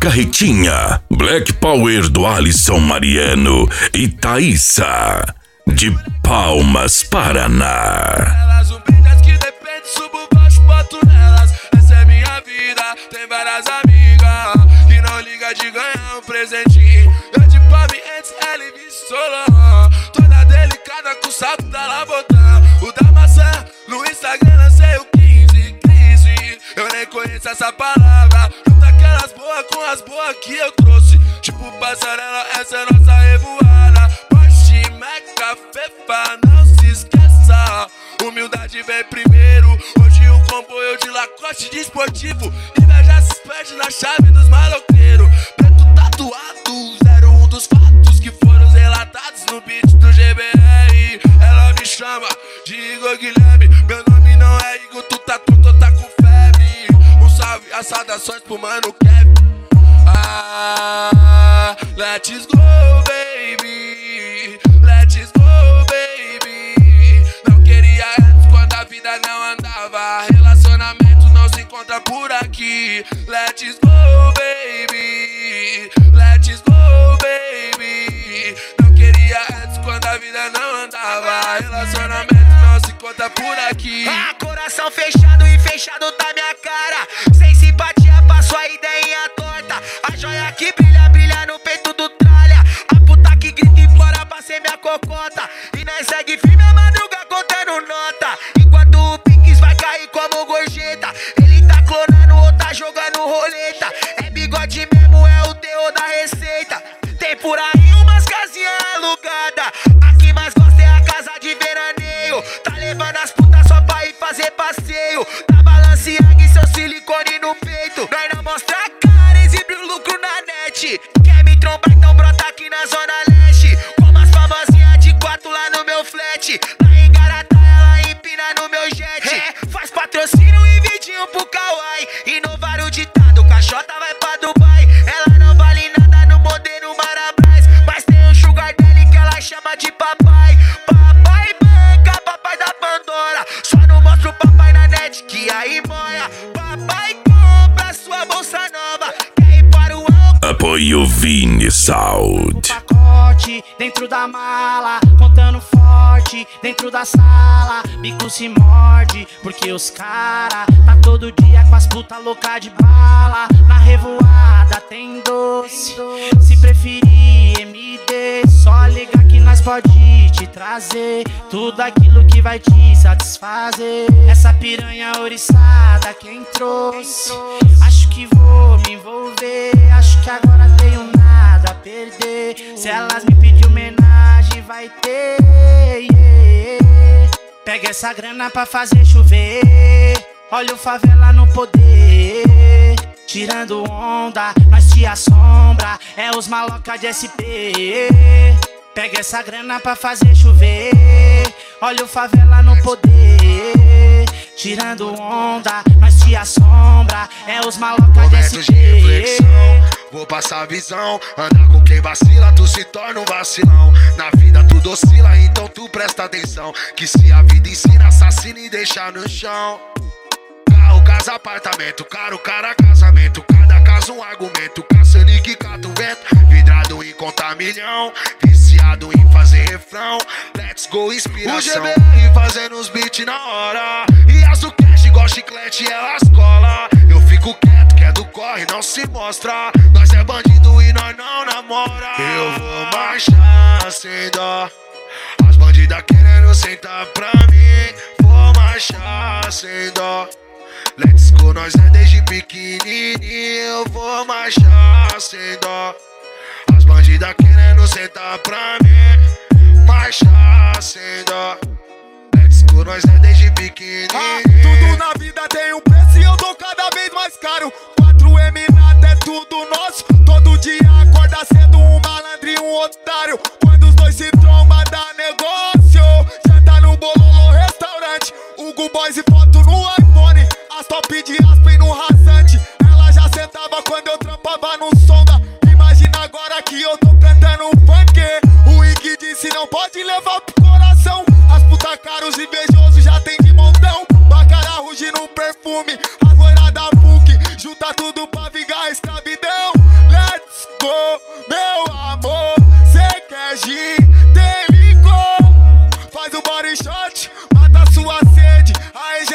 Carretinha, Black Power do Alisson Mariano e Thaísa, de Palmas, Paraná. Elas humilhas que depende, subo baixo, boto nelas. Essa é minha vida, tem várias amigas que não liga de ganhar um presentinho. Eu de Palme antes, ela e Solon, toda delicada com o salto da Labotã. O da maçã, no Instagram lancei o 15, crise. Eu nem conheço essa palavra. Junta aquelas boas com as boas que eu trouxe. Tipo passarela, essa é nossa revoada. Porsche, Meca, Fefa, não se esqueça. Humildade vem primeiro. Hoje um comboio de Lacoste de esportivo. Inveja se perde na chave dos maloqueiros. Preto tatuado, 01 dos fatos que foram relatados no beat do GBR. Ela me chama de Igor Guilherme. Meu nome não é Igor, tu tá tonto, tá com febre. Um salve, as saudações pro mano Kevin. Ah, let's go, baby. Let's go, baby. Não queria antes quando a vida não andava. Relacionamento não se encontra por aqui. Let's go, baby. Let's go, baby. Não queria antes quando a vida não andava. Relacionamento não se encontra por aqui. Ah, coração fechado e fechado tá minha cara. Sem simpatia pra sua ideinha torta. A joia que brilha, brilha no peito do tralha. A puta que grita e implora pra ser minha cocota. E nós segue firme a madruga contando nota. Enquanto o Pix vai cair como gorjeta. Ele tá clonando ou tá jogando roleta. É bigode mesmo, é o teor da receita. Tem por aí umas casinhas alugadas. A que mais gosta é a casa de veraneio. Tá levando as putas só pra ir fazer passeio. Tá Balenciaga e seu silicone no peito. Nós não mostra a cara, exibe o lucro na net. Quer me trombar, então brota aqui na zona leste. Como as famosinhas de 4 lá no meu flat. Lá em Garatá ela empina no meu jet. Faz patrocínio e vidinho pro Kawaii. Inovar o ditado, caixota vai pra Dubai. Ela não vale nada no modelo Marabras. Mas tem um sugar daddy que ela chama de papai. Papai banca, papai da Pandora. Só não mostra o papai na net que aí moia. Papai compra sua bolsa nova. Quer ir para o alto? Apoio Vini Sound. Pacote dentro da mala, contando forte dentro da sala. Bico se morde, porque os cara tá todo dia com as puta louca de bala. Na revoada tem doce, se preferir MD, só liga que nós pode te trazer tudo aquilo que vai te satisfazer. Essa piranha oriçada quem trouxe, acho que vou me envolver. Acho que agora tenho nada a perder. Se elas me pedir homenagem vai ter, Pega essa grana pra fazer chover. Olha o favela no poder. Tirando onda, nós te assombra. É os maloca de SP. Pega essa grana pra fazer chover. Olha o favela no poder. Tirando onda, nós te assombra. É os maloca de SP. De reflexão, vou passar a visão. Andar com quem vacila, tu se torna um vacilão. Na vida tudo oscila, então tu presta atenção. Que se a vida ensina, assassina e deixa no chão. Carro, casa, apartamento, caro, cara, casamento. Cada caso um argumento, caçando que cata o vento. Vidrado em contar milhão, viciado em fazer refrão. Let's go, inspiração. O GBR fazendo os beats na hora. E as do cash igual chiclete, elas cola. Eu fico quieto, que é do corre, não se mostra. Nós é bandido e nós não namora. Eu vou marchar sem dó. As bandidas querendo sentar pra mim. Vou marchar sem dó. Let's go, nós é desde pequenininho. Eu vou marchar sem dó. As bandidas querendo sentar pra mim. Marchar sem dó. Let's go, nós é desde pequenininho. Tudo na vida tem um preço e eu tô cada vez mais caro. 4M nada é tudo nosso. Todo dia acorda sendo um malandro e um otário. Quando os dois se trombam dá negócio. Janta no Bololô restaurante. Hugo Boys e foto no iPhone. As top de Aspen no rasante. Ela já sentava quando eu trampava no Sonda. Imagina agora que eu tô cantando um funk. O Ig disse não pode levar pro coração. As puta caros invejosos já tem de montão. Bacara ruge no perfume. As loiras da PUC junta tudo pra vingar a escravidão.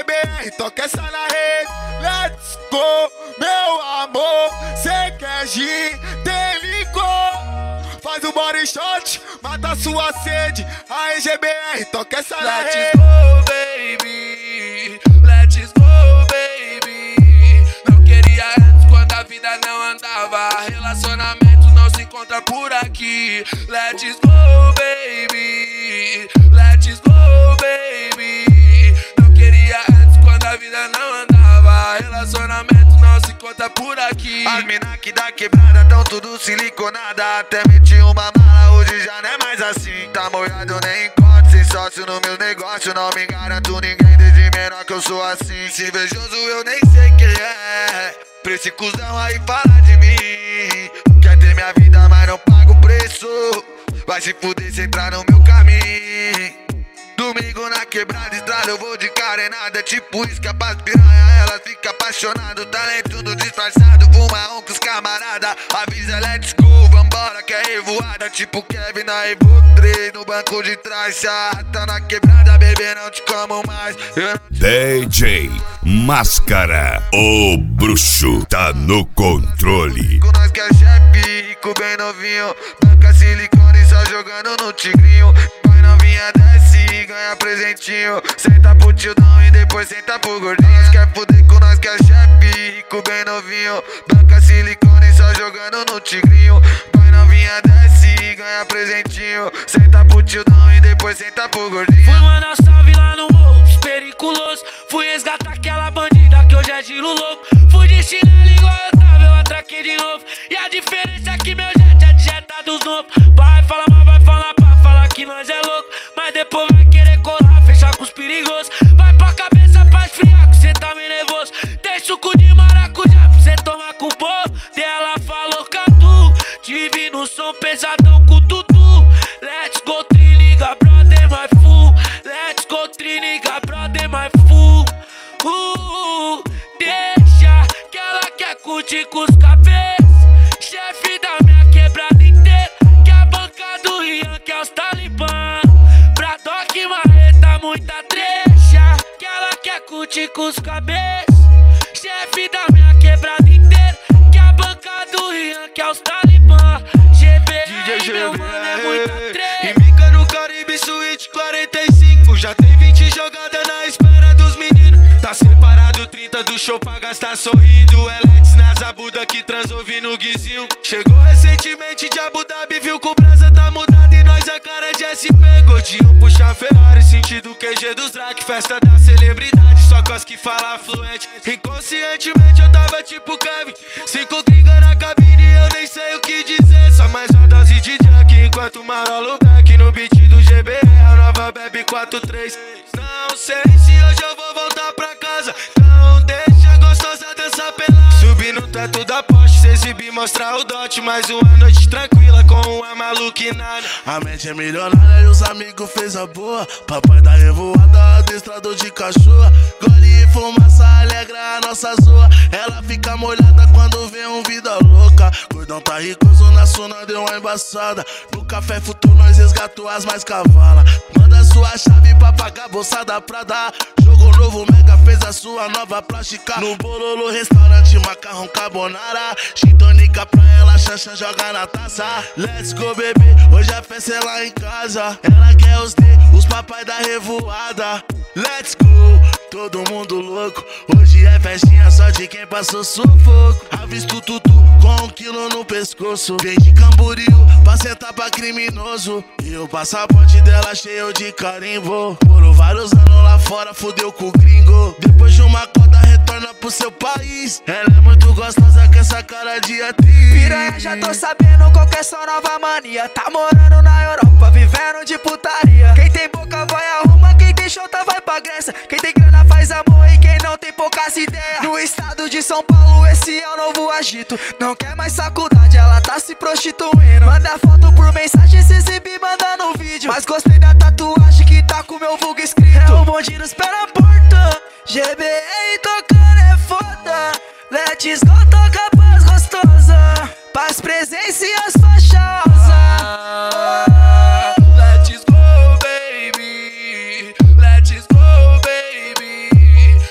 GBR, toca essa na rede. Let's go, meu amor. Cê quer gin, tem licor. Faz o body shot, mata sua sede. Aí GBR, toca essa na rede. Let's go, baby. Let's go, baby. Não queria antes quando a vida não andava. Relacionamento não se encontra por aqui. Let's go, baby. Let's go, baby. Não queria antes quando a vida não andava. Relacionamento não se encontra por aqui. As mina que da quebrada tão tudo siliconada. Até meti uma mala, hoje já não é mais assim. Tá molhado, nem encontro, sem sócio no meu negócio. Não me garanto ninguém, desde menor que eu sou assim. Se invejoso eu nem sei quem é. Pra esse cuzão aí falar de mim. Quer ter minha vida, mas não paga o preço. Vai se fuder se entrar no meu caminho. Domingo na quebrada, estrada, eu vou de carenada. É tipo isca pras piranha, elas ficam apaixonadas. Talento tudo disfarçado, fuma com os camarada. Avisa, let's go, vambora que é revoada. Tipo Kevin na Evo 3, no banco de trás. Se arrasta na quebrada, bebê, não te como mais. DJ Máscara, o bruxo tá no controle. Com nós que é chefe, rico bem novinho. Banca silicone só jogando no tigrinho. Pai novinha desce, ganha presentinho. Senta pro tildão e depois senta pro gordinho. Nós quer fuder com nós que é chefe, rico bem novinho. Banca silicone só jogando no tigrinho. Pai novinha desce, ganha presentinho. Senta pro tildão e depois senta pro gordinho. Fui mandar salve lá no morro, periculoso. Fui resgatar aquela bandida que hoje é giro louco. Fui de chinelo igual eu tava, eu atraquei de novo. E a diferença é que meu jet é de jeta dos novos. Vai falar, mas vai falar pra falar que nós é louco. Mas depois vai querer colar, fechar com os perigosos. Vai pra cabeça pra esfriar, que cê tá meio nervoso. Tem suco de maracujá pra cê tomar com o bolo. Ela falou catu, tive no som pesadão com o tutu. Let's go, triliga, brother, my fool. Let's go, triliga, brother, my fool. Deixa que ela quer curtir com os cabeças. Chefe da minha quebrada inteira. Que a banca do Rian, que é os talibã. Pra Doc Marreta, muita trecha. Que ela quer curtir com os cabeças. Chefe da minha quebrada inteira. Que a banca do Rian, que é os talibã. DJ meu mano, é muita trecha. E mica no Caribe Suite 45. Já tem 20 jogadas na espera dos meninos. Tá separado 30 do show pra gastar sorrindo. Elex na Zabuda que transou no guizinho. Chegou recentemente de Abu Dhabi, viu que o brasa tá mudado e nós a cara de SP. Gordinho puxa Ferrari, sentido QG dos Drac. Festa da celebridade, só cos que fala fluente. Inconscientemente eu tava tipo Kevin. 5 gringa na cabine, eu nem sei o que dizer. Só mais uma dose de Jack enquanto marolo back no beat do GBR. A nova bebe 4-3. Não sei se hoje eu vou voltar pra casa. Não deixa a gostosa dançar pelada. Subir no teto da Porsche, se exibir, mostrar o dote. Mais uma noite tranquila com uma maluquinada. A mente é milionária e os amigos fez a boa. Papai da revoada, adestrador de cachorro. Gole e fumaça alegra a nossa zoa. Ela fica molhada quando vê um vida louca. Gordão tá ricoso, na Suna deu uma embaçada. No Café Futuro nós resgatou as mais cavalas. Manda sua chave pra pagar a bolsa da Prada. Jogo novo, Mega fez a sua nova plástica. No Bololo restaurante, macarrão carbonara. Chitonica pra ela, Xanxan joga na taça. Let's go, bebê, hoje a festa é lá em casa. Ela quer os D, os papai da revoada. Let's go, todo mundo louco. Hoje é festinha só de quem passou sufoco. Avisto tutu com 1 quilo no pescoço. Vem de Camboriú pra sentar pra criminoso. E o passaporte dela cheio de carimbo. Morou vários anos lá fora, fudeu com o gringo. Depois de uma cota retorna pro seu país. Ela é muito gostosa com essa cara de atriz. Piranha, já tô sabendo qual que é sua nova mania. Tá morando na Europa, vivendo de putaria. Quem tem boca vai arrumar, quem tem chota vai pra Grécia. Quem tem grana faz amor e quem não tem poucas ideias. No estado de São Paulo esse é o novo agito. Não quer mais faculdade, ela tá se prostituindo. Manda foto por mensagem, se exibir, manda no vídeo. Mas gostei da tatuagem que tá com meu vulgo escrito. É o bonde nos pé na porta. GBR tocando é foda. Let's go, toca paz gostosa. Paz, presença e as faixosas. Let's go, baby. Let's go, baby.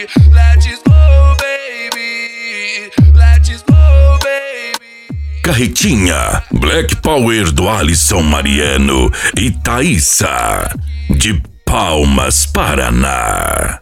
Let's go, baby. Let's go, baby. Carretinha, Black Power do Alisson Mariano e Thaísa, de Palmas, Paraná.